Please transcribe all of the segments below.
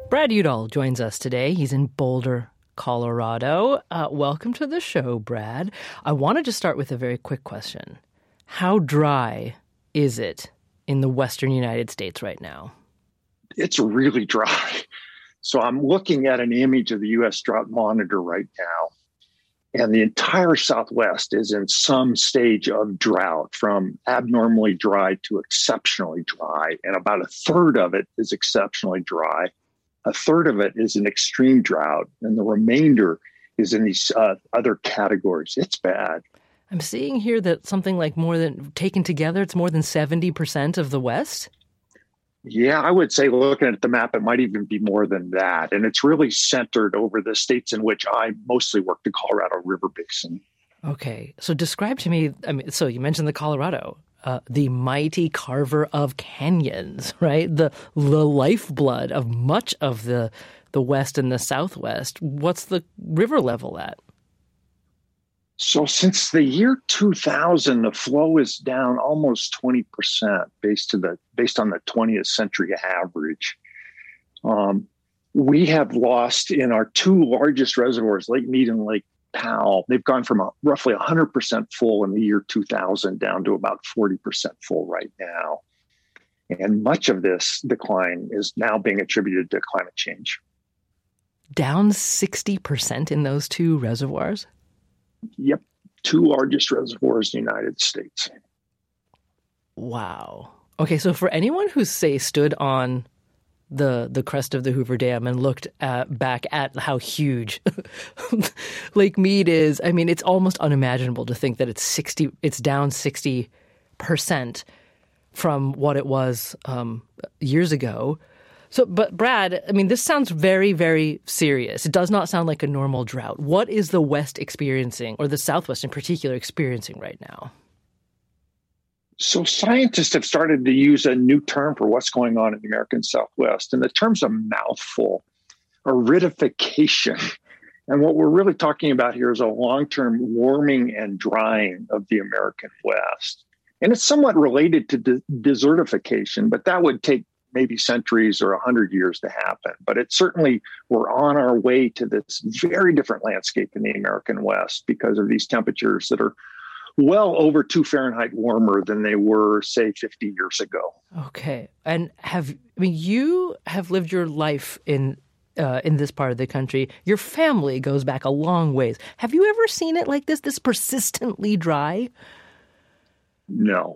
Brad Udall joins us today. He's in Boulder, Colorado. Welcome to the show, Brad. I wanted to start with a very quick question. How dry is it in the western United States right now? It's really dry. So I'm looking at an image of the U.S. Drought Monitor right now, and the entire Southwest is in some stage of drought, from abnormally dry to exceptionally dry, and about a third of it is exceptionally dry. A third of it is an extreme drought, and the remainder is in these other categories. It's bad. I'm seeing here that something like taken together, it's more than 70% of the West? Yeah, I would say, looking at the map, it might even be more than that. And it's really centered over the states in which I mostly work, the Colorado River Basin. Okay, so describe to me, so you mentioned the Colorado, the mighty carver of canyons, right? The lifeblood of much of the West and the Southwest. What's the river level at? So since the year 2000, the flow is down almost 20% based on the 20th century average. We have lost in our two largest reservoirs, Lake Mead and Lake Powell. They've gone from roughly 100% full in the year 2000 down to about 40% full right now. And much of this decline is now being attributed to climate change. Down 60% in those two reservoirs? Yep. Two largest reservoirs in the United States. Wow. Okay, so for anyone who, say, stood on the crest of the Hoover Dam and looked back at how huge Lake Mead is, I mean, it's almost unimaginable to think that it's down 60% from what it was years ago. So, but Brad, I mean, this sounds very, very serious. It does not sound like a normal drought. What is the West experiencing, or the Southwest in particular, experiencing right now? So scientists have started to use a new term for what's going on in the American Southwest, and the term's a mouthful: aridification. And what we're really talking about here is a long-term warming and drying of the American West. And it's somewhat related to desertification, but that would take maybe centuries or 100 years to happen. But it certainly, we're on our way to this very different landscape in the American West because of these temperatures that are well over 2 Fahrenheit warmer than they were, say, 50 years ago. Okay. And you have lived your life in this part of the country. Your family goes back a long ways. Have you ever seen it like this persistently dry? No.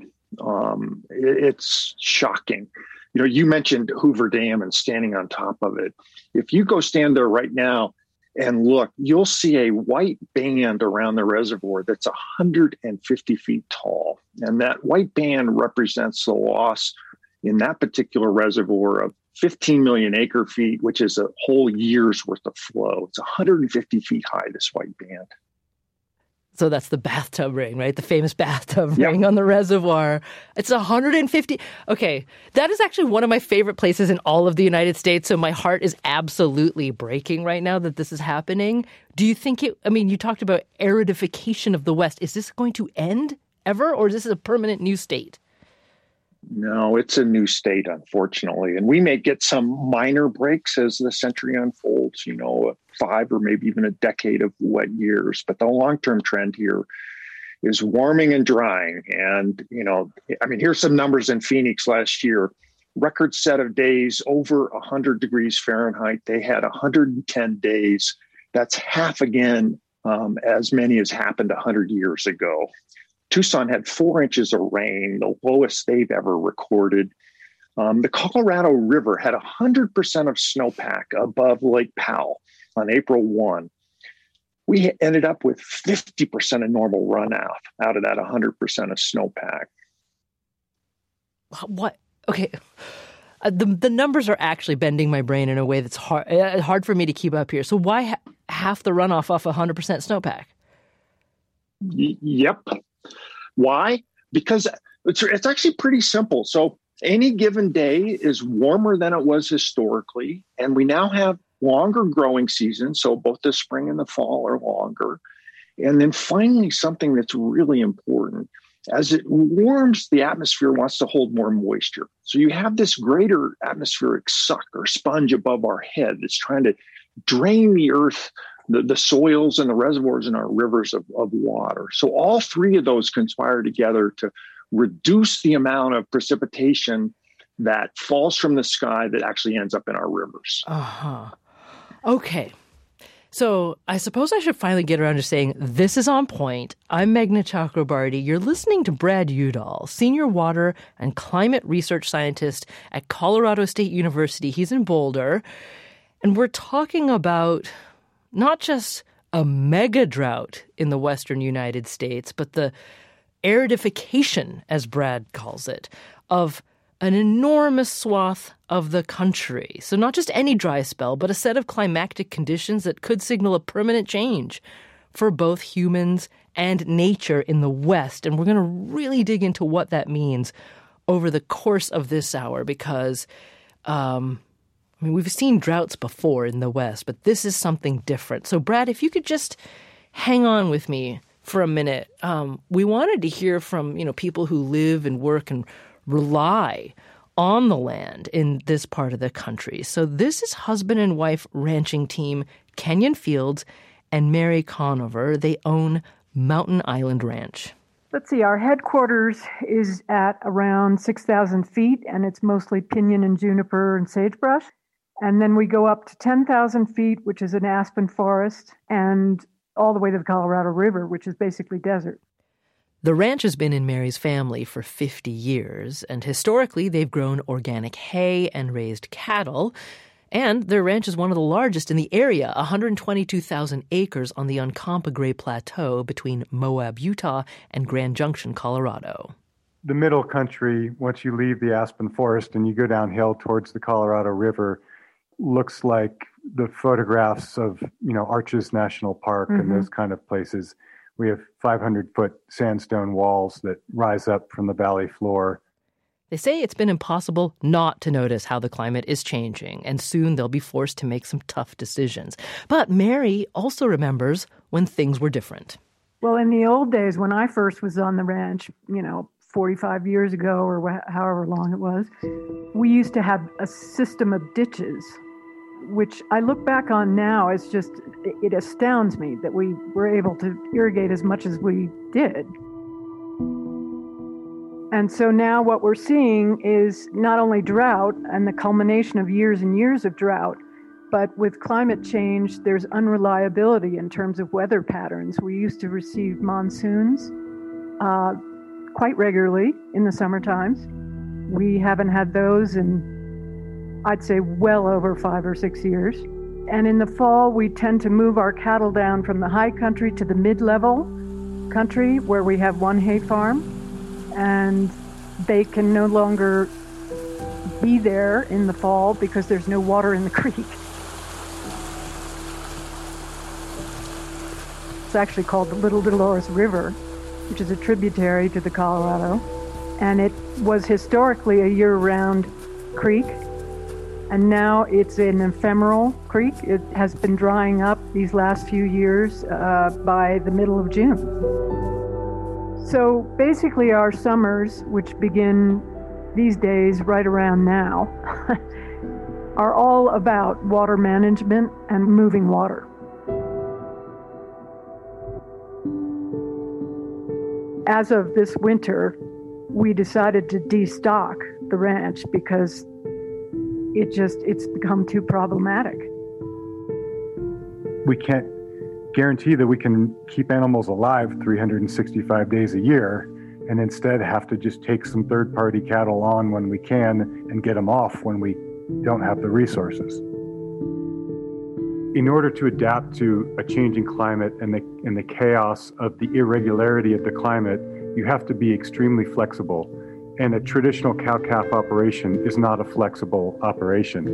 It's shocking. You know, you mentioned Hoover Dam and standing on top of it. If you go stand there right now and look, you'll see a white band around the reservoir that's 150 feet tall. And that white band represents the loss in that particular reservoir of 15 million acre feet, which is a whole year's worth of flow. It's 150 feet high, this white band. So that's the bathtub ring, right? The famous bathtub ring on the reservoir. It's 150. Okay, that is actually one of my favorite places in all of the United States. So my heart is absolutely breaking right now that this is happening. Do you think you talked about aridification of the West. Is this going to end ever, or is this a permanent new state? No, it's a new state, unfortunately. And we may get some minor breaks as the century unfolds, 5 or maybe even a decade of wet years. But the long-term trend here is warming and drying. And, here's some numbers in Phoenix last year. Record set of days over 100 degrees Fahrenheit. They had 110 days. That's half again as many as happened 100 years ago. Tucson had 4 inches of rain, the lowest they've ever recorded. The Colorado River had 100% of snowpack above Lake Powell on April 1. We ended up with 50% of normal runoff out of that 100% of snowpack. What? Okay. The numbers are actually bending my brain in a way that's hard for me to keep up here. So why half the runoff off 100% snowpack? Yep. Why? Because it's actually pretty simple. So any given day is warmer than it was historically, and we now have longer growing seasons. So both the spring and the fall are longer. And then finally, something that's really important As it warms, the atmosphere wants to hold more moisture. So you have this greater atmospheric suck or sponge above our head that's trying to drain the earth, the soils and the reservoirs in our rivers of water. So all three of those conspire together to reduce the amount of precipitation that falls from the sky that actually ends up in our rivers. Okay. So I suppose I should finally get around to saying this is On Point. I'm Meghna Chakrabarty. You're listening to Brad Udall, Senior Water and Climate Research Scientist at Colorado State University. He's in Boulder. And we're talking about not just a mega drought in the western United States, but the aridification, as Brad calls it, of an enormous swath of the country. So not just any dry spell, but a set of climactic conditions that could signal a permanent change for both humans and nature in the West. And we're going to really dig into what that means over the course of this hour because, we've seen droughts before in the West, but this is something different. So Brad, if you could just hang on with me for a minute. We wanted to hear from, people who live and work and rely on the land in this part of the country. So this is husband and wife ranching team Kenyon Fields and Mary Conover. They own Mountain Island Ranch. Let's see, our headquarters is at around 6,000 feet, and it's mostly pinyon and juniper and sagebrush. And then we go up to 10,000 feet, which is an aspen forest, and all the way to the Colorado River, which is basically desert. The ranch has been in Mary's family for 50 years, and historically they've grown organic hay and raised cattle. And their ranch is one of the largest in the area, 122,000 acres on the Uncompahgre Plateau between Moab, Utah, and Grand Junction, Colorado. The middle country, once you leave the aspen forest and you go downhill towards the Colorado River, looks like the photographs of, Arches National Park and those kind of places. We have 500-foot sandstone walls that rise up from the valley floor. They say it's been impossible not to notice how the climate is changing, and soon they'll be forced to make some tough decisions. But Mary also remembers when things were different. Well, in the old days, when I first was on the ranch, 45 years ago or however long it was, we used to have a system of ditches, which I look back on now as it astounds me that we were able to irrigate as much as we did. And so now what we're seeing is not only drought and the culmination of years and years of drought, but with climate change, there's unreliability in terms of weather patterns. We used to receive monsoons quite regularly in the summer times. We haven't had those in, I'd say, well over 5 or 6 years. And in the fall, we tend to move our cattle down from the high country to the mid-level country where we have one hay farm. And they can no longer be there in the fall because there's no water in the creek. It's actually called the Little Dolores River, which is a tributary to the Colorado. And it was historically a year-round creek. And now it's an ephemeral creek. It has been drying up these last few years by the middle of June. So basically our summers, which begin these days right around now, are all about water management and moving water. As of this winter, we decided to destock the ranch because it's become too problematic. We can't guarantee that we can keep animals alive 365 days a year and instead have to just take some third-party cattle on when we can and get them off when we don't have the resources. In order to adapt to a changing climate and the chaos of the irregularity of the climate, you have to be extremely flexible. And a traditional cow-calf operation is not a flexible operation.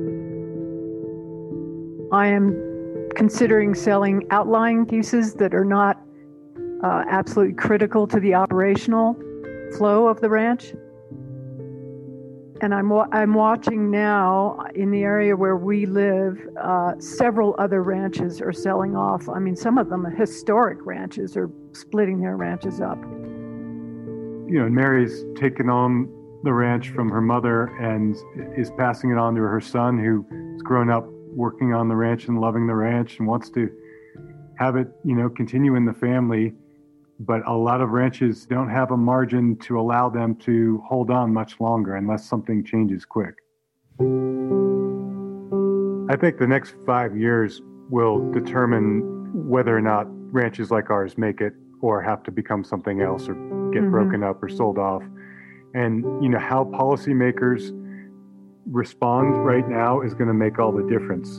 I am considering selling outlying pieces that are not absolutely critical to the operational flow of the ranch. And I'm watching now in the area where we live, several other ranches are selling off. I mean, some of them historic ranches are splitting their ranches up. Mary's taken on the ranch from her mother and is passing it on to her son, who's grown up working on the ranch and loving the ranch and wants to have it, continue in the family. But a lot of ranches don't have a margin to allow them to hold on much longer unless something changes quick. I think the next 5 years will determine whether or not ranches like ours make it or have to become something else or get broken up or sold off. And, how policymakers respond right now is going to make all the difference.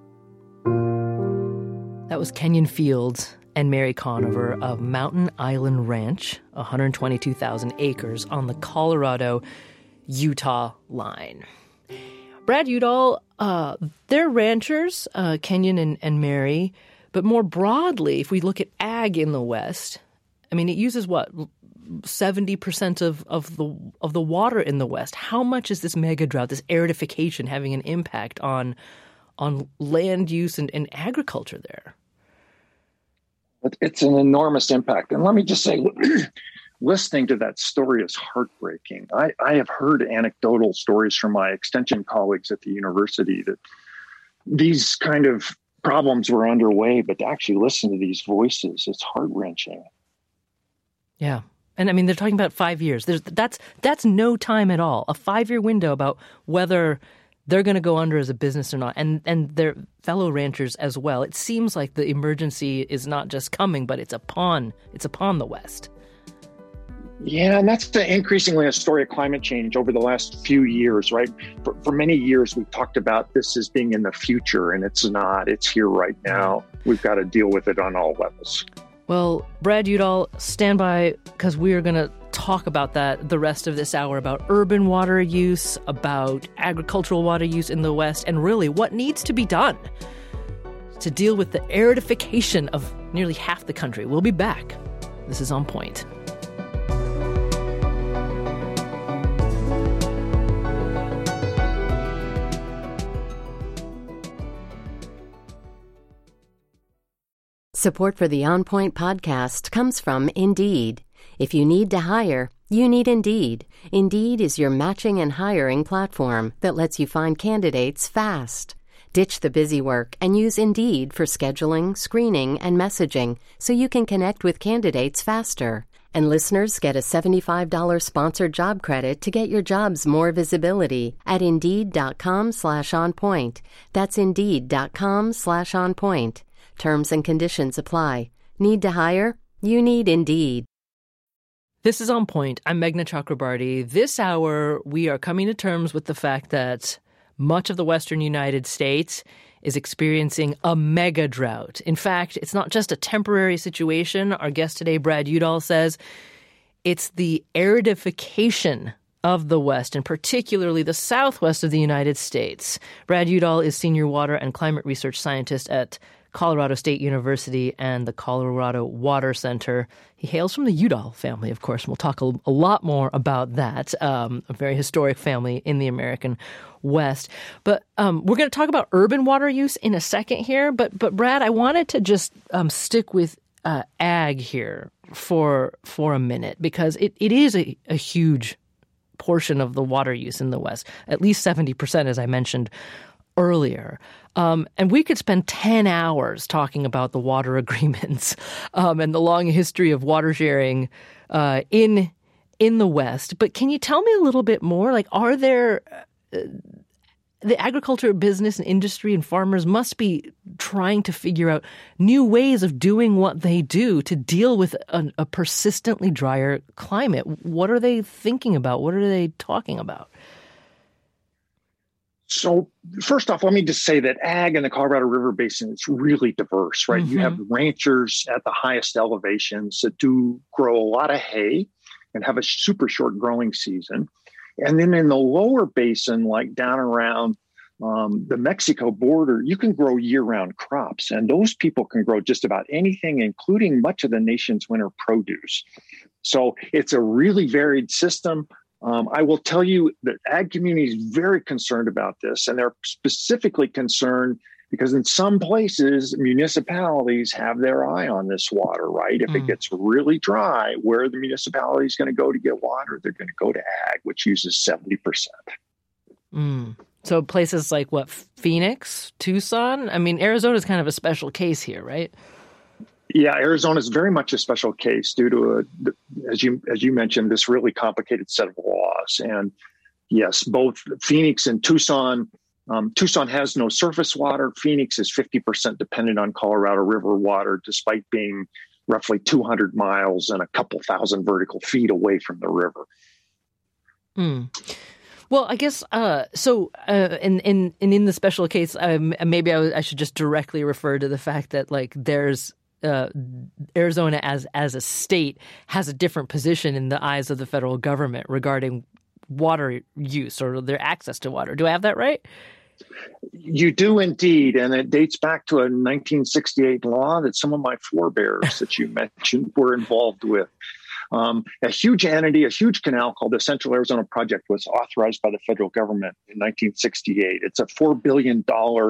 That was Kenyon Fields and Mary Conover of Mountain Island Ranch, 122,000 acres on the Colorado-Utah line. Brad Udall, they're ranchers, Kenyon and Mary, but more broadly, if we look at ag in the West, I mean, it uses 70% of the water in the West. How much is this mega drought, this aridification, having an impact on land use and agriculture there? It's an enormous impact. And let me just say, listening to that story is heartbreaking. I have heard anecdotal stories from my extension colleagues at the university that these kind of problems were underway, but to actually listen to these voices, it's heart-wrenching. Yeah. And I mean, they're talking about 5 years. That's no time at all. A 5-year window about whether they're going to go under as a business or not, and their fellow ranchers as well. It seems like the emergency is not just coming, but it's upon the West. Yeah, and that's increasingly a story of climate change over the last few years, right? For many years, we've talked about this as being in the future, and it's not. It's here right now. We've got to deal with it on all levels. Well, Brad Udall, stand by, because we are going to talk about that the rest of this hour, about urban water use, about agricultural water use in the West, and really what needs to be done to deal with the aridification of nearly half the country. We'll be back. This is On Point. Support for the On Point podcast comes from Indeed. If you need to hire, you need Indeed. Indeed is your matching and hiring platform that lets you find candidates fast. Ditch the busy work and use Indeed for scheduling, screening, and messaging so you can connect with candidates faster. And listeners get a $75 sponsored job credit to get your jobs more visibility at Indeed.com/onpoint. That's Indeed.com/onpoint. Terms and conditions apply. Need to hire? You need Indeed. This is On Point. I'm Meghna Chakrabarty. This hour, we are coming to terms with the fact that much of the western United States is experiencing a mega drought. In fact, it's not just a temporary situation. Our guest today, Brad Udall, says it's the aridification of the West, and particularly the southwest of the United States. Brad Udall is Senior Water and Climate Research Scientist at Colorado State University and the Colorado Water Center. He hails from the Udall family, of course, and we'll talk a lot more about that, a very historic family in the American West. But we're going to talk about urban water use in a second here. But Brad, I wanted to just stick with ag here for a minute, because it is a huge portion of the water use in the West, at least 70%, as I mentioned earlier. And we could spend 10 hours talking about the water agreements and the long history of water sharing in the West. But can you tell me a little bit more? Like, are there the agriculture business and industry and farmers must be trying to figure out new ways of doing what they do to deal with a persistently drier climate. What are they thinking about? What are they talking about? So first off, let me just say that ag in the Colorado River Basin is really diverse, right? Mm-hmm. You have ranchers at the highest elevations that do grow a lot of hay and have a super short growing season. And then in the lower basin, like down around the Mexico border, you can grow year-round crops. And those people can grow just about anything, including much of the nation's winter produce. So it's a really varied system. I will tell you that ag community is very concerned about this, and they're specifically concerned because in some places, municipalities have their eye on this water, right? If it gets really dry, where are the municipalities going to go to get water? They're going to go to ag, which uses 70%. So places like Phoenix, Tucson? I mean, Arizona is kind of a special case here, right? Yeah, Arizona is very much a special case due to, as you mentioned, this really complicated set of laws. And yes, both Phoenix and Tucson. Tucson has no surface water. Phoenix is 50% dependent on Colorado River water, despite being roughly 200 miles and a couple thousand vertical feet away from the river. Well, I guess in the special case, maybe I should just directly refer to the fact that like there's Arizona as a state has a different position in the eyes of the federal government regarding water use or their access to water. Do I have that right? You do indeed, and it dates back to a 1968 law that some of my forebears that you mentioned were involved with. A huge entity, a huge canal called the Central Arizona Project was authorized by the federal government in 1968. It's a $4 billion,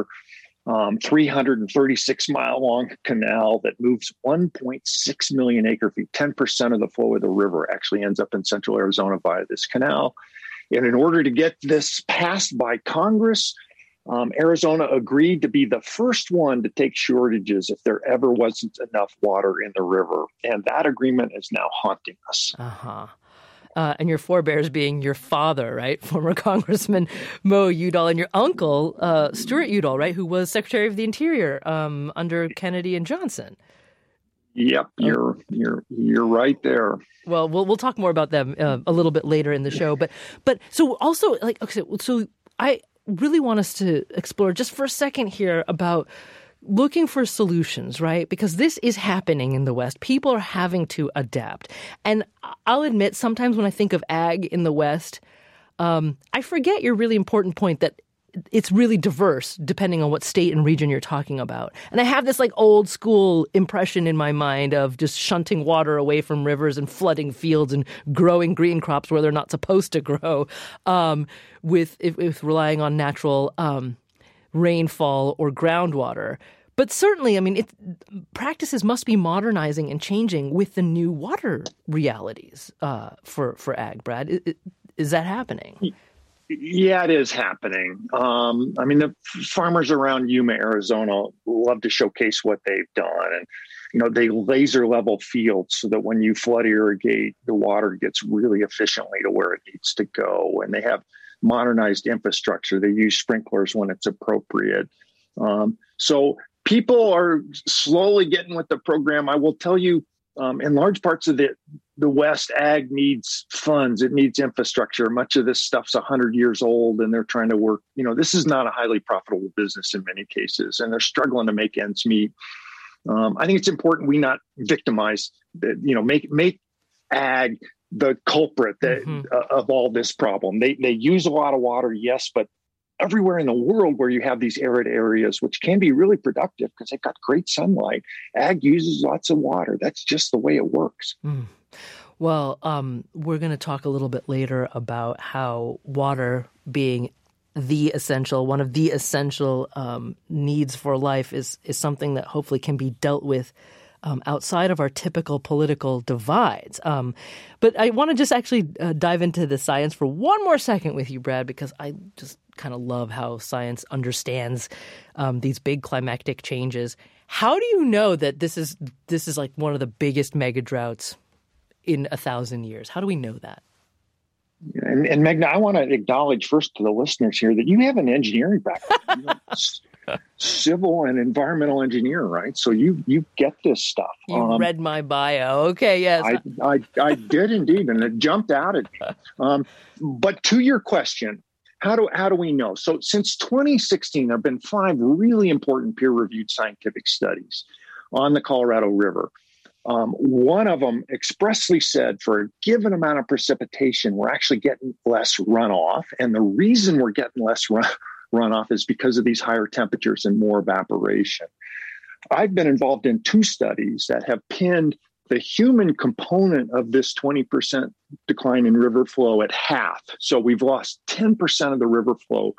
336-mile-long canal that moves 1.6 million acre-feet. 10% of the flow of the river actually ends up in Central Arizona via this canal. And in order to get this passed by Congress, Arizona agreed to be the first one to take shortages if there ever wasn't enough water in the river. And that agreement is now haunting us. And your forebears being your father, right? Former Congressman Mo Udall, and your uncle, Stuart Udall, right? Who was Secretary of the Interior under Kennedy and Johnson. Yep, you're right there. Well, we'll talk more about them a little bit later in the show. But so also, like, okay, so I really want us to explore just for a second here about looking for solutions, right? Because this is happening in the West. People are having to adapt. And I'll admit, sometimes when I think of ag in the West, I forget your really important point that it's really diverse depending on what state and region you're talking about. And I have this like old school impression in my mind of just shunting water away from rivers and flooding fields and growing green crops where they're not supposed to grow, with relying on natural rainfall or groundwater. But certainly, I mean, practices must be modernizing and changing with the new water realities for ag, Brad. Is that happening? Yeah, it is happening. I mean, the farmers around Yuma, Arizona love to showcase what they've done. And, you know, they laser level fields so that when you flood irrigate, the water gets really efficiently to where it needs to go. And they have modernized infrastructure. They use sprinklers when it's appropriate. So people are slowly getting with the program. I will tell you, in large parts of the West, ag needs funds. It needs infrastructure. Much of this stuff's 100 years old, and they're trying to work. You know, this is not a highly profitable business in many cases, and they're struggling to make ends meet. I think it's important we not victimize, make ag the culprit of all this problem. They use a lot of water, yes, but everywhere in the world where you have these arid areas, which can be really productive because they've got great sunlight, ag uses lots of water. That's just the way it works. Well, we're going to talk a little bit later about how water being one of the essential needs for life is something that hopefully can be dealt with outside of our typical political divides. But I want to just actually dive into the science for one more second with you, Brad, because I just kind of love how science understands these big climactic changes. How do you know that this is like one of the biggest mega droughts in 1,000 years? How do we know that? And Meghna, I want to acknowledge first to the listeners here that you have an engineering background. Civil and environmental engineer, right? So you get this stuff. You read my bio. Okay, yes. I did indeed, and it jumped out at me. But to your question, how do we know? So since 2016, there have been 5 really important peer-reviewed scientific studies on the Colorado River. One of them expressly said for a given amount of precipitation, we're actually getting less runoff. And the reason we're getting less runoff is because of these higher temperatures and more evaporation. I've been involved in 2 studies that have pinned the human component of this 20% decline in river flow at half. So we've lost 10% of the river flow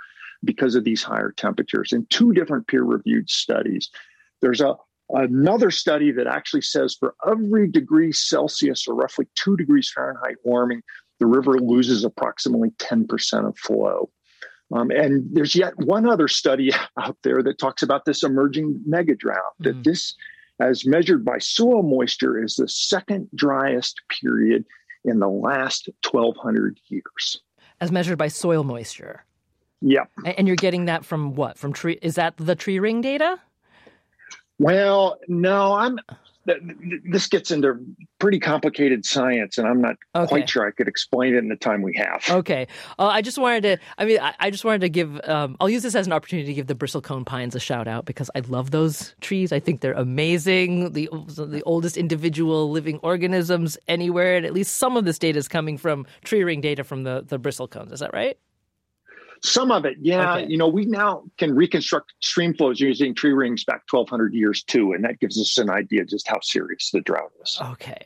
because of these higher temperatures in 2 different peer-reviewed studies. There's another study that actually says for every degree Celsius or roughly 2 degrees Fahrenheit warming, the river loses approximately 10% of flow. And there's yet one other study out there that talks about this emerging mega drought, that this, as measured by soil moisture, is the second driest period in the last 1,200 years. As measured by soil moisture? Yep. And you're getting that from what? From tree? Is that the tree ring data? Well, no, this gets into pretty complicated science, and I'm not quite sure I could explain it in the time we have. Okay. I just wanted to give, I'll use this as an opportunity to give the bristlecone pines a shout out because I love those trees. I think they're amazing. The oldest individual living organisms anywhere. And at least some of this data is coming from tree ring data from the bristlecones. Is that right? Some of it, yeah. Okay. We now can reconstruct stream flows using tree rings back 1,200 years too, and that gives us an idea just how serious the drought is. Okay.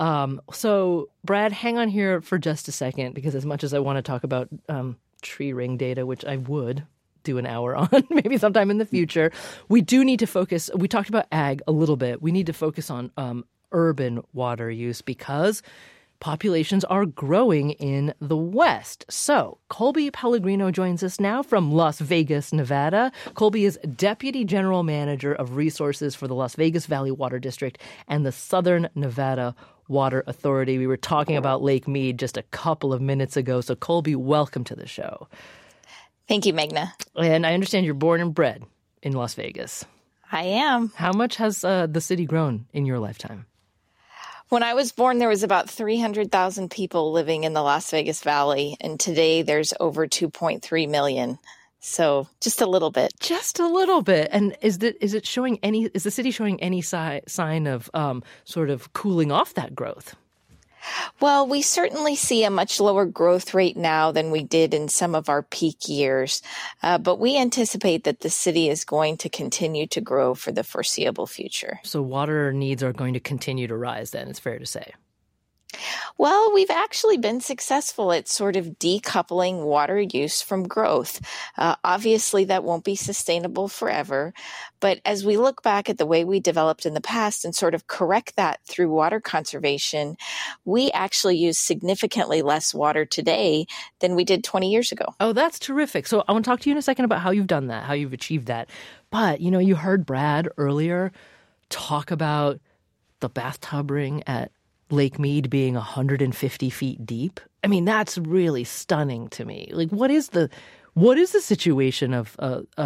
So, Brad, hang on here for just a second, because as much as I want to talk about tree ring data, which I would do an hour on maybe sometime in the future, we do need to focus. We talked about ag a little bit. We need to focus on urban water use because populations are growing in the West. So Colby Pellegrino joins us now from Las Vegas, Nevada. Colby is Deputy General Manager of Resources for the Las Vegas Valley Water District and the Southern Nevada Water Authority. We were talking about Lake Mead just a couple of minutes ago. So Colby, welcome to the show. Thank you, Meghna. And I understand you're born and bred in Las Vegas. I am. How much has the city grown in your lifetime? When I was born, there was about 300,000 people living in the Las Vegas Valley, and today there's over 2.3 million. So just a little bit. Just a little bit. And is the city showing any sign of sort of cooling off that growth? Well, we certainly see a much lower growth rate now than we did in some of our peak years, but we anticipate that the city is going to continue to grow for the foreseeable future. So water needs are going to continue to rise then, it's fair to say. Well, we've actually been successful at sort of decoupling water use from growth. Obviously, that won't be sustainable forever. But as we look back at the way we developed in the past and sort of correct that through water conservation, we actually use significantly less water today than we did 20 years ago. Oh, that's terrific. So I want to talk to you in a second about how you've done that, how you've achieved that. But, you heard Brad earlier talk about the bathtub ring at Lake Mead being 150 feet deep. I mean, that's really stunning to me. Like, what is the situation of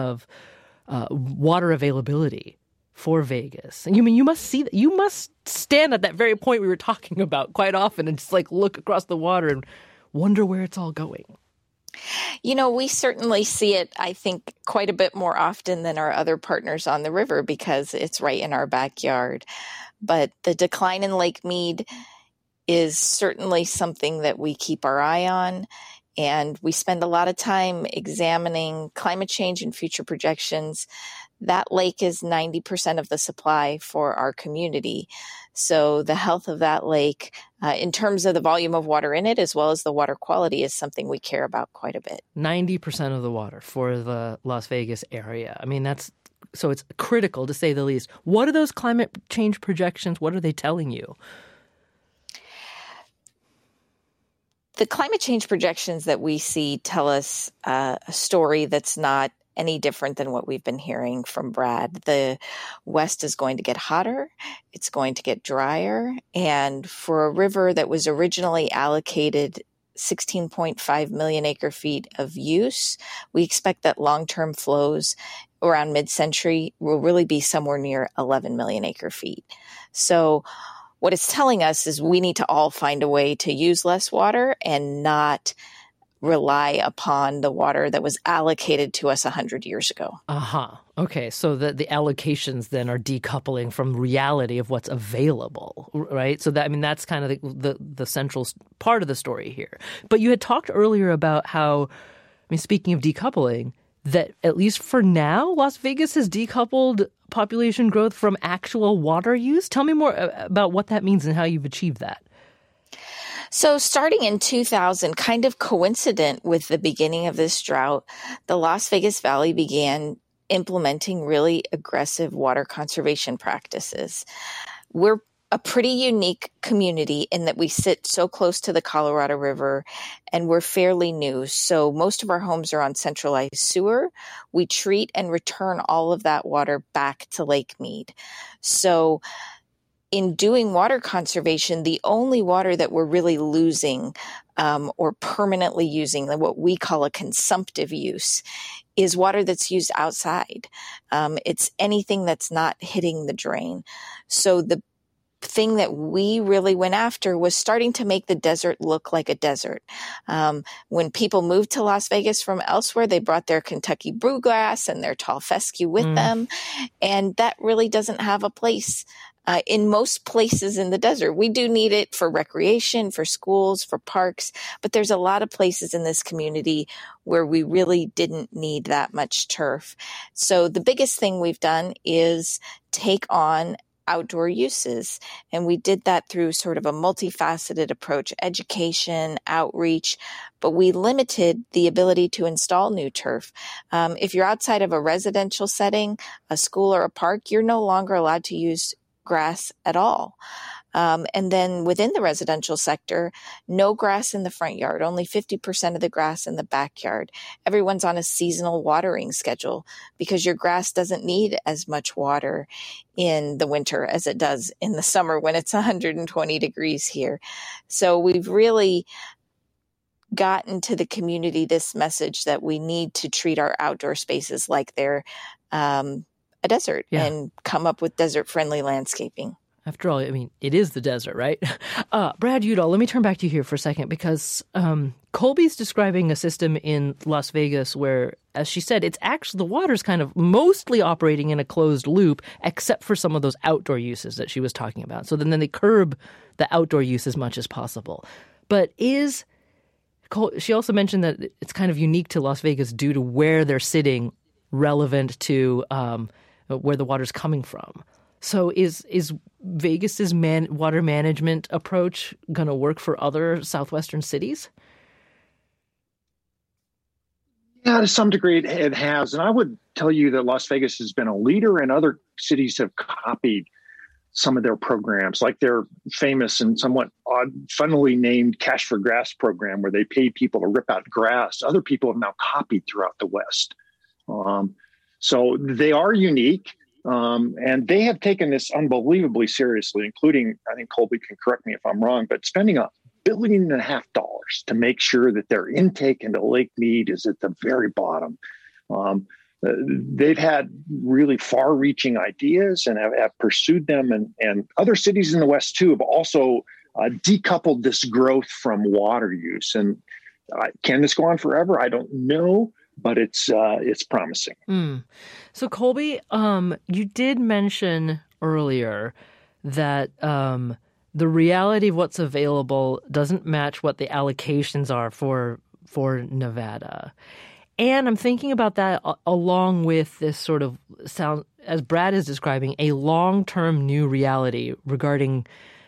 water availability for Vegas? And you must stand at that very point we were talking about quite often and just like look across the water and wonder where it's all going. We certainly see it, I think, quite a bit more often than our other partners on the river because it's right in our backyard. But the decline in Lake Mead is certainly something that we keep our eye on. And we spend a lot of time examining climate change and future projections. That lake is 90% of the supply for our community. So the health of that lake, in terms of the volume of water in it, as well as the water quality, is something we care about quite a bit. 90% of the water for the Las Vegas area. I mean, so it's critical to say the least. What are those climate change projections? What are they telling you? The climate change projections that we see tell us a story that's not any different than what we've been hearing from Brad. The West is going to get hotter, it's going to get drier, and for a river that was originally allocated 16.5 million acre feet of use, we expect that long-term flows around mid-century will really be somewhere near 11 million acre feet. So what it's telling us is we need to all find a way to use less water and not rely upon the water that was allocated to us 100 years ago. Okay, so the allocations then are decoupling from reality of what's available, right? So that's kind of the central part of the story here. But you had talked earlier about how, speaking of decoupling, that at least for now, Las Vegas has decoupled population growth from actual water use. Tell me more about what that means and how you've achieved that. So starting in 2000, kind of coincident with the beginning of this drought, the Las Vegas Valley began implementing really aggressive water conservation practices. We're a pretty unique community in that we sit so close to the Colorado River and we're fairly new. So most of our homes are on centralized sewer. We treat and return all of that water back to Lake Mead. So in doing water conservation, the only water that we're really losing or permanently using, what we call a consumptive use, is water that's used outside. It's anything that's not hitting the drain. So the thing that we really went after was starting to make the desert look like a desert. When people moved to Las Vegas from elsewhere, they brought their Kentucky bluegrass and their tall fescue with them. And that really doesn't have a place in most places in the desert. We do need it for recreation, for schools, for parks, but there's a lot of places in this community where we really didn't need that much turf. So the biggest thing we've done is take on outdoor uses. And we did that through sort of a multifaceted approach, education, outreach, but we limited the ability to install new turf. If you're outside of a residential setting, a school or a park, you're no longer allowed to use grass at all. And then within the residential sector, no grass in the front yard, only 50% of the grass in the backyard. Everyone's on a seasonal watering schedule because your grass doesn't need as much water in the winter as it does in the summer when it's 120 degrees here. So we've really gotten to the community this message that we need to treat our outdoor spaces like they're a desert and come up with desert-friendly landscaping. After all, I mean, it is the desert, right? Brad Udall, let me turn back to you here for a second because Colby's describing a system in Las Vegas where, as she said, it's actually the water's kind of mostly operating in a closed loop, except for some of those outdoor uses that she was talking about. So then they curb the outdoor use as much as possible. But she also mentioned that it's kind of unique to Las Vegas due to where they're sitting, relevant to where the water's coming from. So is Vegas's water management approach going to work for other southwestern cities? Yeah, to some degree it has. And I would tell you that Las Vegas has been a leader and other cities have copied some of their programs, like their famous and somewhat funnily named Cash for Grass program, where they pay people to rip out grass. Other people have now copied throughout the West. So they are unique. And they have taken this unbelievably seriously, including, I think Colby can correct me if I'm wrong, but spending $1.5 billion to make sure that their intake into Lake Mead is at the very bottom. They've had really far-reaching ideas and have pursued them. And other cities in the West, too, have also decoupled this growth from water use. And can this go on forever? I don't know. But it's promising. So, Colby, you did mention earlier that the reality of what's available doesn't match what the allocations are for Nevada. And I'm thinking about that along with this sort of sound, as Brad is describing, a long-term new reality regarding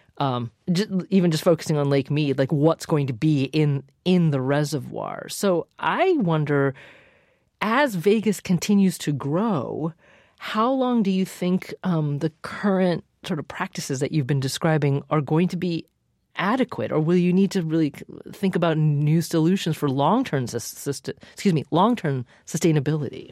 even just focusing on Lake Mead, like what's going to be in the reservoir. So I wonder, as Vegas continues to grow, how long do you think the current sort of practices that you've been describing are going to be adequate, or will you need to really think about new solutions for long-term sustainability?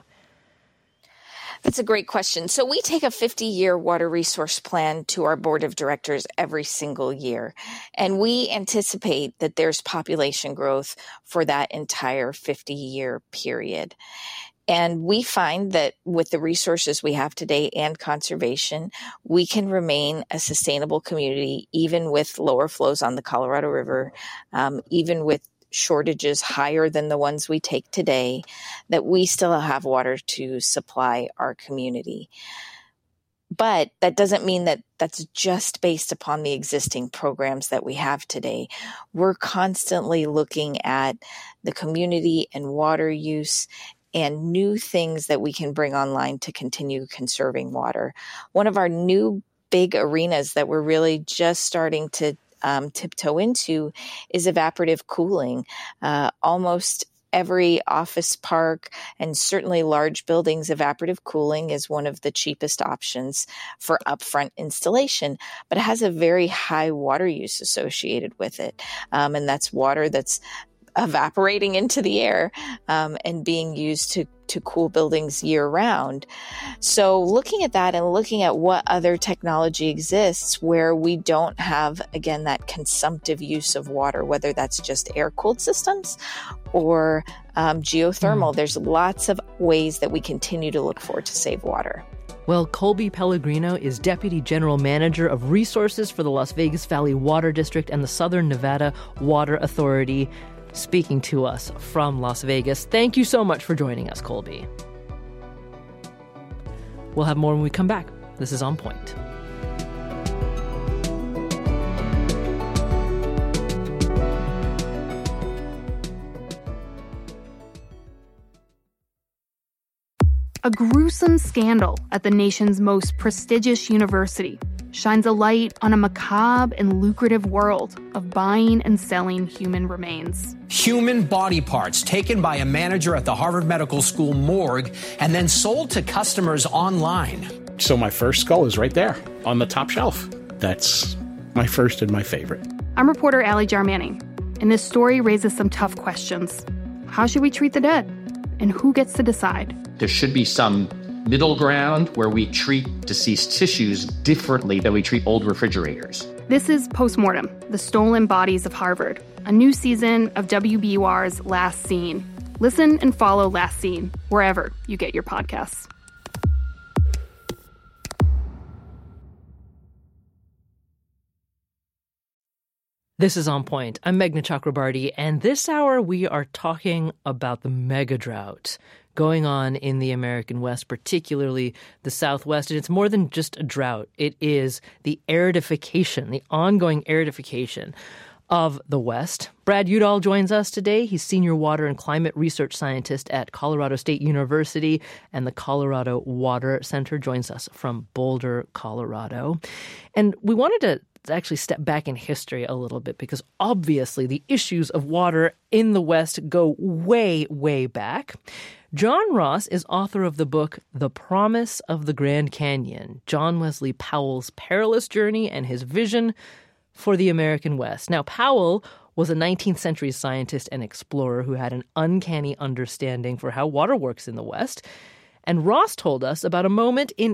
That's a great question. So we take a 50-year water resource plan to our board of directors every single year, and we anticipate that there's population growth for that entire 50-year period. And we find that with the resources we have today and conservation, we can remain a sustainable community, even with lower flows on the Colorado River, even with shortages higher than the ones we take today, that we still have water to supply our community. But that doesn't mean that that's just based upon the existing programs that we have today. We're constantly looking at the community and water use and new things that we can bring online to continue conserving water. One of our new big arenas that we're really just starting to tiptoe into is evaporative cooling. Almost every office park and certainly large buildings, evaporative cooling is one of the cheapest options for upfront installation, but it has a very high water use associated with it. And that's water that's evaporating into the air and being used to cool buildings year round. So looking at that and looking at what other technology exists where we don't have, again, that consumptive use of water, whether that's just air-cooled systems or geothermal, there's lots of ways that we continue to look for to save water. Well, Colby Pellegrino is Deputy General Manager of Resources for the Las Vegas Valley Water District and the Southern Nevada Water Authority, speaking to us from Las Vegas. Thank you so much for joining us, Colby. We'll have more when we come back. This is On Point. A gruesome scandal at the nation's most prestigious university shines a light on a macabre and lucrative world of buying and selling human remains. Human body parts taken by a manager at the Harvard Medical School morgue and then sold to customers online. So my first skull is right there on the top shelf. That's my first and my favorite. I'm reporter Allie Jarmanning, and this story raises some tough questions. How should we treat the dead? And who gets to decide? There should be some middle ground where we treat deceased tissues differently than we treat old refrigerators. This is Postmortem, The Stolen Bodies of Harvard, a new season of WBUR's Last Scene. Listen and follow Last Scene wherever you get your podcasts. This is On Point. I'm Meghna Chakrabarty, and this hour we are talking about the mega drought going on in the American West, particularly the Southwest. And it's more than just a drought. It is the aridification, the ongoing aridification of the West. Brad Udall joins us today. He's Senior Water and Climate Research Scientist at Colorado State University, and the Colorado Water Center joins us from Boulder, Colorado. And we wanted to actually step back in history a little bit because obviously the issues of water in the West go way, way back. John Ross is author of the book The Promise of the Grand Canyon, John Wesley Powell's perilous journey and his vision for the American West. Now, Powell was a 19th century scientist and explorer who had an uncanny understanding for how water works in the West. And Ross told us about a moment in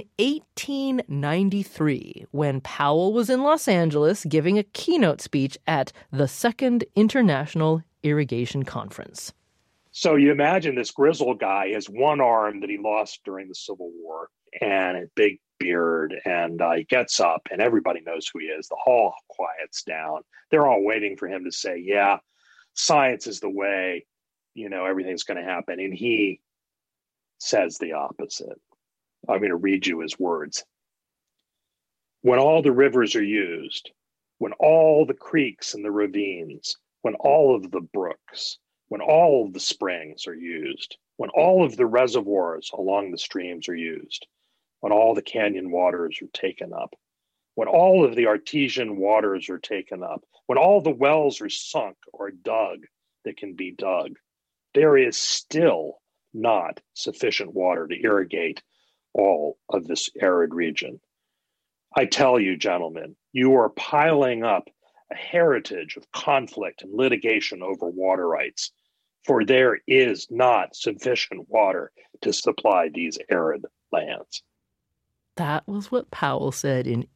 1893 when Powell was in Los Angeles giving a keynote speech at the Second International Irrigation Conference. So you imagine this grizzled guy has one arm that he lost during the Civil War and a big beard, and he gets up and everybody knows who he is. The hall quiets down. They're all waiting for him to say, yeah, science is the way, everything's going to happen. And he says the opposite. I'm going to read you his words. When all the rivers are used, when all the creeks and the ravines, when all of the brooks, when all of the springs are used, when all of the reservoirs along the streams are used, when all the canyon waters are taken up, when all of the artesian waters are taken up, when all the wells are sunk or dug that can be dug, there is still not sufficient water to irrigate all of this arid region. I tell you, gentlemen, you are piling up a heritage of conflict and litigation over water rights, for there is not sufficient water to supply these arid lands. That was what Powell said in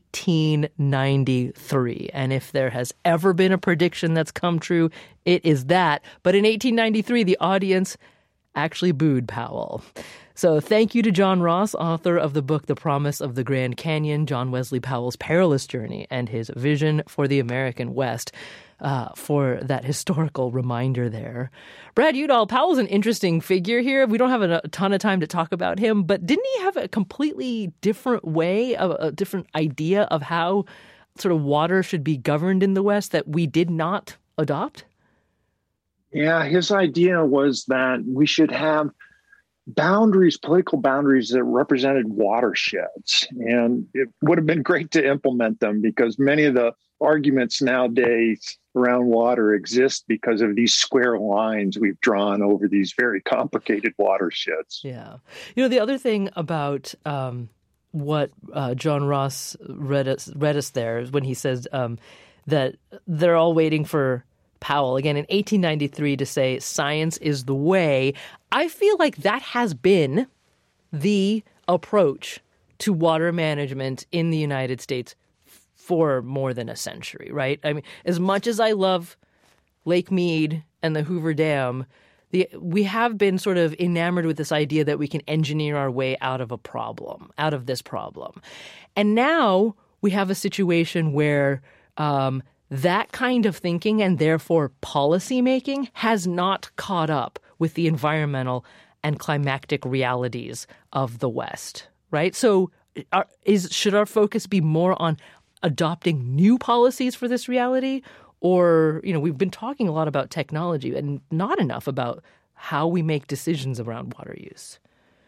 1893. And if there has ever been a prediction that's come true, it is that. But in 1893, the audience actually booed Powell. So thank you to John Ross, author of the book The Promise of the Grand Canyon, John Wesley Powell's perilous journey and his vision for the American West, for that historical reminder there. Brad Udall, Powell's an interesting figure here. We don't have a ton of time to talk about him, but didn't he have a completely different way, a different idea of how sort of water should be governed in the West that we did not adopt? Yeah, his idea was that we should have boundaries, political boundaries that represented watersheds. And it would have been great to implement them because many of the arguments nowadays around water exist because of these square lines we've drawn over these very complicated watersheds. Yeah. The other thing about what John Ross read us there is when he says that they're all waiting for Powell, again, in 1893, to say science is the way. I feel like that has been the approach to water management in the United States for more than a century, right? I mean, as much as I love Lake Mead and the Hoover Dam, we have been sort of enamored with this idea that we can engineer our way out of this problem. And now we have a situation where that kind of thinking and therefore policy making has not caught up with the environmental and climactic realities of the West, right? So should our focus be more on adopting new policies for this reality? Or, we've been talking a lot about technology and not enough about how we make decisions around water use.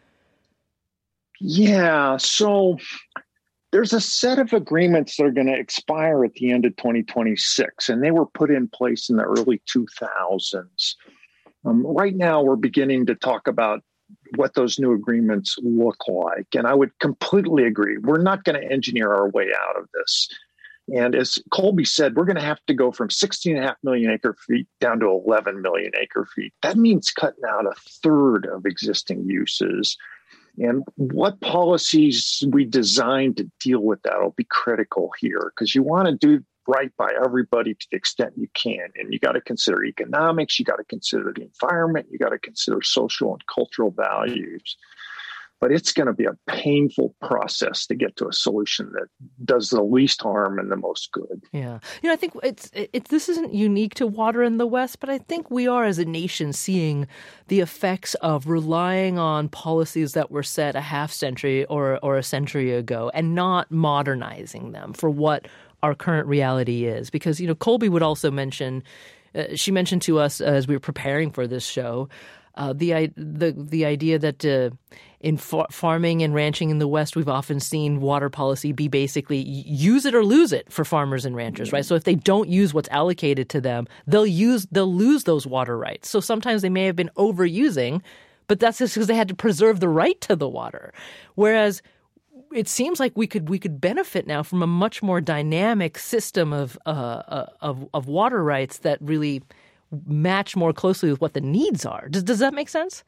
Yeah, so there's a set of agreements that are going to expire at the end of 2026, and they were put in place in the early 2000s. Right now, we're beginning to talk about what those new agreements look like. And I would completely agree. We're not going to engineer our way out of this. And as Colby said, we're going to have to go from 16.5 million acre feet down to 11 million acre feet. That means cutting out a third of existing uses. And what policies we design to deal with that will be critical here, because you want to do right by everybody to the extent you can. And you got to consider economics, you got to consider the environment, you got to consider social and cultural values. But it's going to be a painful process to get to a solution that does the least harm and the most good. Yeah. I think this isn't unique to water in the West, but I think we are as a nation seeing the effects of relying on policies that were set a half century or a century ago and not modernizing them for what our current reality is. Because, Colby would also mention, she mentioned to us as we were preparing for this show, the idea that in farming and ranching in the West, we've often seen water policy be basically use it or lose it for farmers and ranchers, right? So if they don't use what's allocated to them, they'll lose those water rights. So sometimes they may have been overusing, but that's just because they had to preserve the right to the water. Whereas it seems like we could benefit now from a much more dynamic system of water rights that really match more closely with what the needs are. Does that make sense?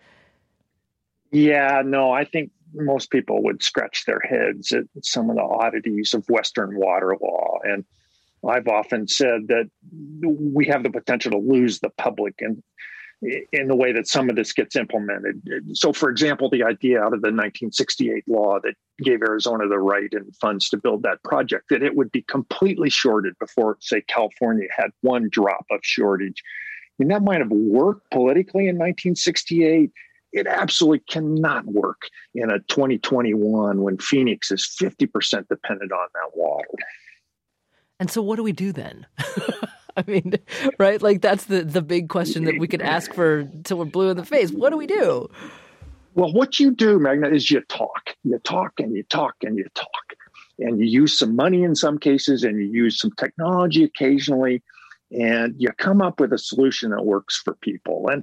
Yeah, no, I think most people would scratch their heads at some of the oddities of Western water law. And I've often said that we have the potential to lose the public in the way that some of this gets implemented. So, for example, the idea out of the 1968 law that gave Arizona the right and funds to build that project, that it would be completely shorted before, say, California had one drop of shortage. I mean, that might have worked politically in 1968. It absolutely cannot work in a 2021 when Phoenix is 50% dependent on that water. And so what do we do then? I mean, right? Like, that's the big question that we could ask for till we're blue in the face. What do we do? Well, what you do, Magna, is you talk. You talk and you talk and you talk. And you use some money in some cases and you use some technology occasionally. And you come up with a solution that works for people. And,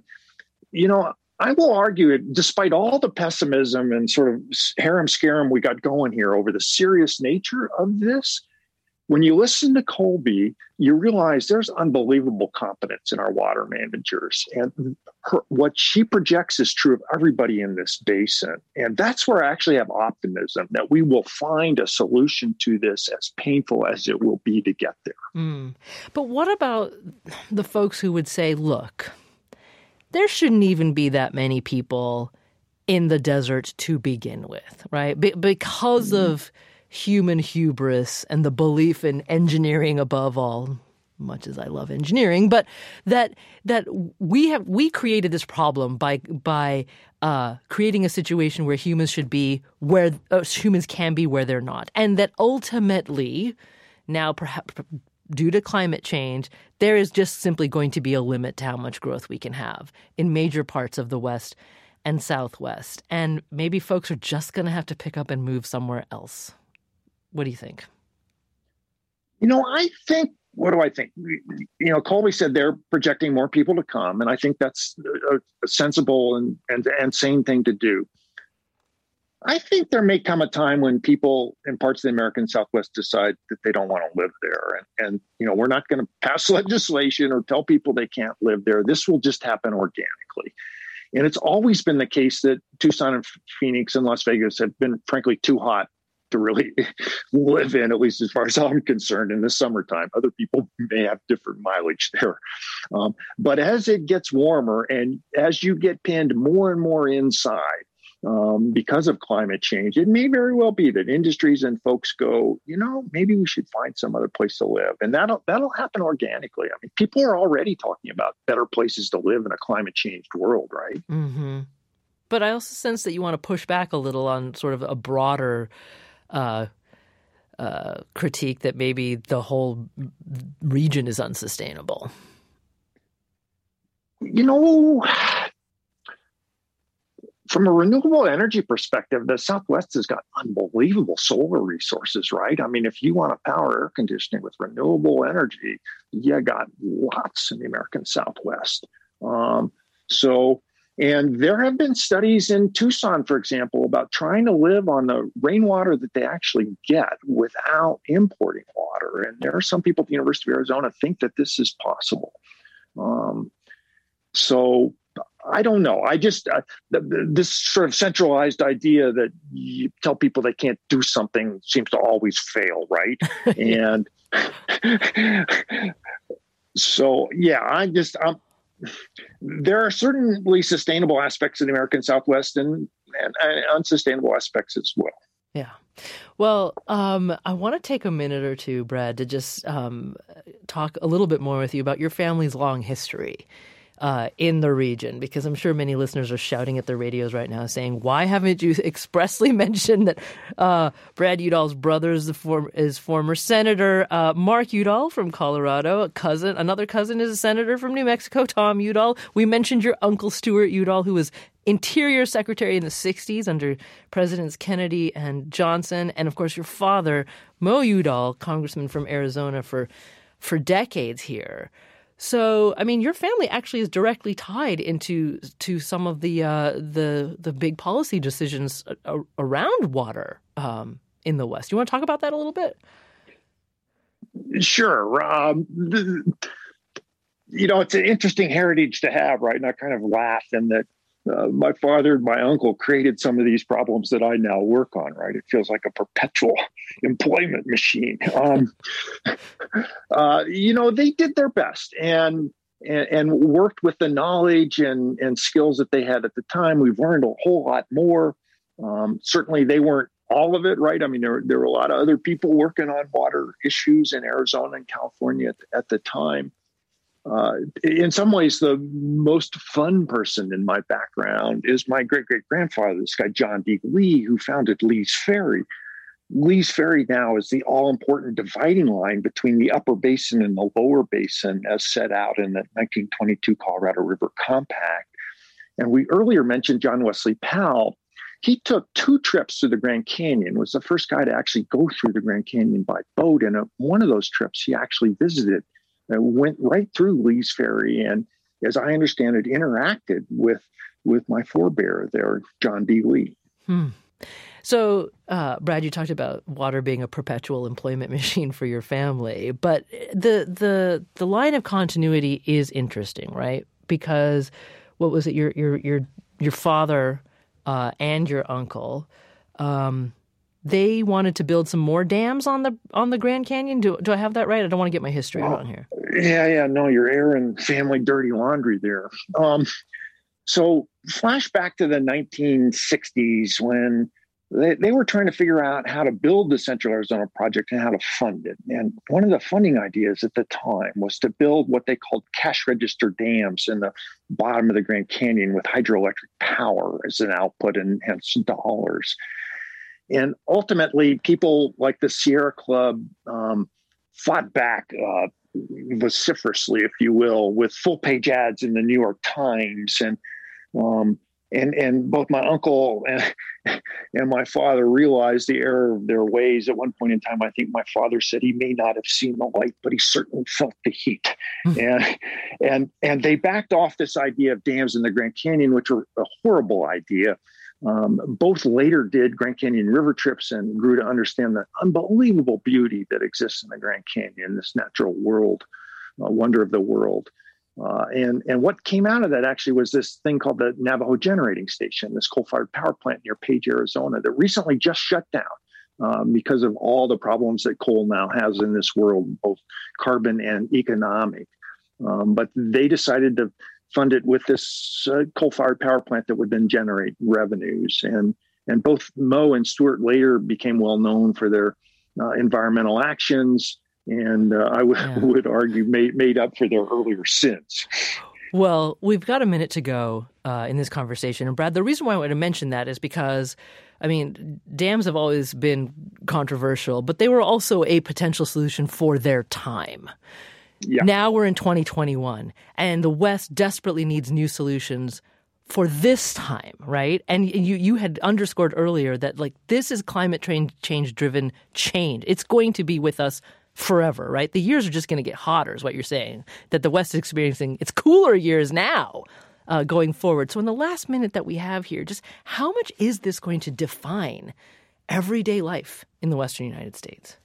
I will argue, despite all the pessimism and sort of harem-scarum we got going here over the serious nature of this, when you listen to Colby, you realize there's unbelievable competence in our water managers. And what she projects is true of everybody in this basin. And that's where I actually have optimism that we will find a solution to this, as painful as it will be to get there. But what about the folks who would say, look, there shouldn't even be that many people in the desert to begin with, right? Because of human hubris and the belief in engineering above all, much as I love engineering, but that we created this problem by creating a situation where humans should be where humans can be where they're not, and that ultimately now perhaps due to climate change, there is just simply going to be a limit to how much growth we can have in major parts of the West and Southwest. And maybe folks are just going to have to pick up and move somewhere else. What do you think? I think, what do I think? Colby said they're projecting more people to come, and I think that's a sensible and sane thing to do. I think there may come a time when people in parts of the American Southwest decide that they don't want to live there. And we're not going to pass legislation or tell people they can't live there. This will just happen organically. And it's always been the case that Tucson and Phoenix and Las Vegas have been, frankly, too hot to really live in, at least as far as I'm concerned, in the summertime. Other people may have different mileage there. But as it gets warmer and as you get pinned more and more inside, because of climate change, it may very well be that industries and folks go, maybe we should find some other place to live. And that'll happen organically. I mean, people are already talking about better places to live in a climate changed world, right? Mm-hmm. But I also sense that you want to push back a little on sort of a broader critique that maybe the whole region is unsustainable. From a renewable energy perspective, the Southwest has got unbelievable solar resources, right? I mean, if you want to power air conditioning with renewable energy, you got lots in the American Southwest. And there have been studies in Tucson, for example, about trying to live on the rainwater that they actually get without importing water. And there are some people at the University of Arizona think that this is possible. So I don't know. I just, this sort of centralized idea that you tell people they can't do something seems to always fail, right? And so, yeah, there are certainly sustainable aspects of the American Southwest and unsustainable aspects as well. Yeah. Well, I want to take a minute or two, Brad, to just talk a little bit more with you about your family's long history in the region, because I'm sure many listeners are shouting at their radios right now saying, why haven't you expressly mentioned that Brad Udall's brother is former Senator Mark Udall from Colorado, another cousin is a senator from New Mexico, Tom Udall. We mentioned your uncle Stuart Udall, who was Interior Secretary in the 60s under Presidents Kennedy and Johnson, and of course your father, Mo Udall, congressman from Arizona for decades here. So, I mean, your family actually is directly tied into some of the big policy decisions around water in the West. You want to talk about that a little bit? Sure. It's an interesting heritage to have, right? And I kind of laugh in that my father and my uncle created some of these problems that I now work on, right? It feels like a perpetual employment machine. They did their best and worked with the knowledge and skills that they had at the time. We've learned a whole lot more. Certainly they weren't all of it, right? I mean, there were a lot of other people working on water issues in Arizona and California at the time. In some ways, the most fun person in my background is my great-great-grandfather, this guy, John D. Lee, who founded Lee's Ferry. Lee's Ferry now is the all-important dividing line between the upper basin and the lower basin as set out in the 1922 Colorado River Compact. And we earlier mentioned John Wesley Powell. He took 2 trips to the Grand Canyon, was the first guy to actually go through the Grand Canyon by boat. And one of those trips, he actually visited went right through Lee's Ferry and, as I understand it, interacted with my forebear there, John D. Lee. So, Brad, you talked about water being a perpetual employment machine for your family, but the line of continuity is interesting, right? Because what was it? Your father and your uncle. They wanted to build some more dams on the Grand Canyon. Do I have that right? I don't want to get my history wrong here. Yeah. No, you're airing family dirty laundry there. So flash back to the 1960s when they were trying to figure out how to build the Central Arizona Project and how to fund it. And one of the funding ideas at the time was to build what they called cash register dams in the bottom of the Grand Canyon with hydroelectric power as an output and hence dollars. And ultimately, people like the Sierra Club fought back vociferously, if you will, with full-page ads in the New York Times. And And both my uncle and my father realized the error of their ways. At one point in time, I think my father said he may not have seen the light, but he certainly felt the heat. And they backed off this idea of dams in the Grand Canyon, which were a horrible idea. Both later did Grand Canyon river trips and grew to understand the unbelievable beauty that exists in the Grand Canyon, this natural world, wonder of the world. And what came out of that actually was this thing called the Navajo Generating Station, this coal-fired power plant near Page, Arizona, that recently just shut down because of all the problems that coal now has in this world, both carbon and economic. But they decided to fund it with this coal-fired power plant that would then generate revenues. And both Mo and Stuart later became well known for their environmental actions. And I would argue made up for their earlier sins. Well, we've got a minute to go in this conversation. And Brad, the reason why I want to mention that is because, I mean, dams have always been controversial, but they were also a potential solution for their time. Yeah. Now we're in 2021, and the West desperately needs new solutions for this time, right? And you had underscored earlier that, like, this is climate change-driven change. It's going to be with us forever, right? The years are just going to get hotter is what you're saying, that the West is experiencing its cooler years now going forward. So in the last minute that we have here, just how much is this going to define everyday life in the Western United States?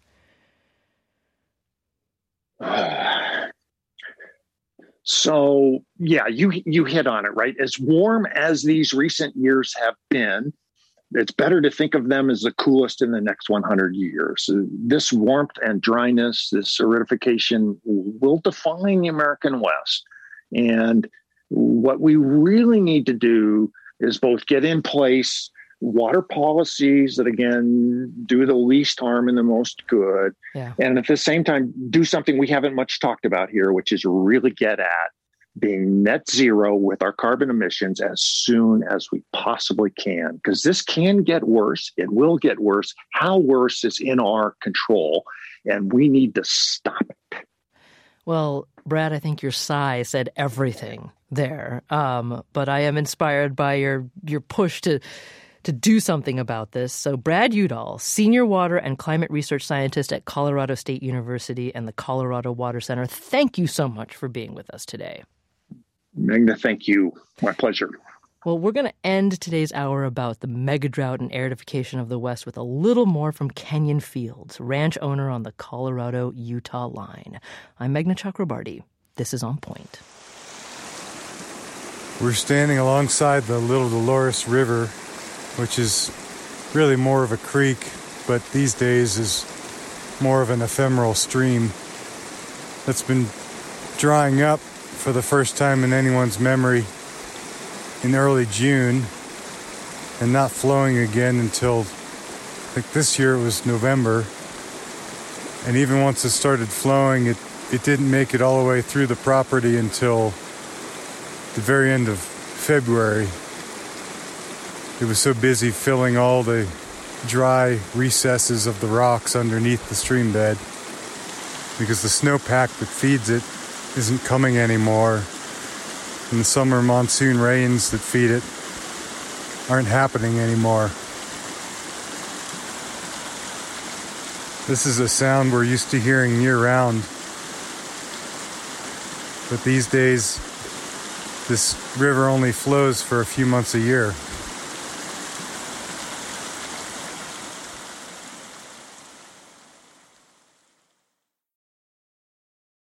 So, yeah, you hit on it, right? As warm as these recent years have been, it's better to think of them as the coolest in the next 100 years. This warmth and dryness, this aridification will define the American West. And what we really need to do is both get in place water policies that, again, do the least harm and the most good. Yeah. And at the same time, do something we haven't much talked about here, which is really get at being net zero with our carbon emissions as soon as we possibly can, because this can get worse. It will get worse. How worse is in our control, and we need to stop it. Well, Brad, I think your sigh said everything there. But I am inspired by your push to do something about this. So Brad Udall, Senior Water and Climate Research Scientist at Colorado State University and the Colorado Water Center, thank you so much for being with us today. Magna, thank you. My pleasure. Well, we're going to end today's hour about the mega drought and aridification of the West with a little more from Kenyon Fields, ranch owner on the Colorado-Utah line. I'm Meghna Chakrabarty. This is On Point. We're standing alongside the Little Dolores River, which is really more of a creek, but these days is more of an ephemeral stream that's been drying up for the first time in anyone's memory in early June and not flowing again until, I think this year it was November. And even once it started flowing, it didn't make it all the way through the property until the very end of February. It was so busy filling all the dry recesses of the rocks underneath the stream bed because the snowpack that feeds it isn't coming anymore, and the summer monsoon rains that feed it aren't happening anymore. This is a sound we're used to hearing year-round, but these days this river only flows for a few months a year.